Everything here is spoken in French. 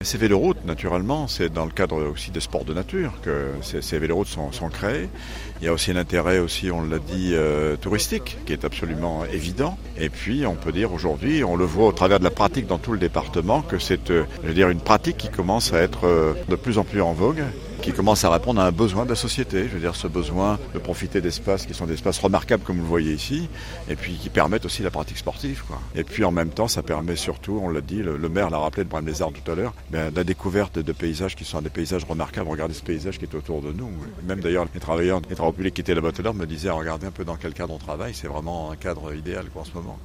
Ces véloroutes, naturellement, c'est dans le cadre aussi des sports de nature que ces véloroutes sont créées. Il y a aussi un intérêt aussi, on l'a dit, touristique, qui est absolument évident. Et puis, on peut dire aujourd'hui, on le voit au travers de la pratique dans tout le département, que c'est, une pratique qui commence à être de plus en plus en vogue, qui commence à répondre à un besoin de la société. Je veux dire, ce besoin de profiter d'espaces qui sont des espaces remarquables, comme vous le voyez ici, et puis qui permettent aussi la pratique sportive, quoi. Et puis, en même temps, ça permet surtout, on l'a dit, le maire l'a rappelé de Braine-les-Arts tout à l'heure, la découverte de paysages qui sont des paysages remarquables. Regardez ce paysage qui est autour de nous. Même d'ailleurs, les travaux publics qui étaient là-bas tout à l'heure me disaient, regardez un peu dans quel cadre on travaille. C'est vraiment un cadre idéal, quoi, en ce moment.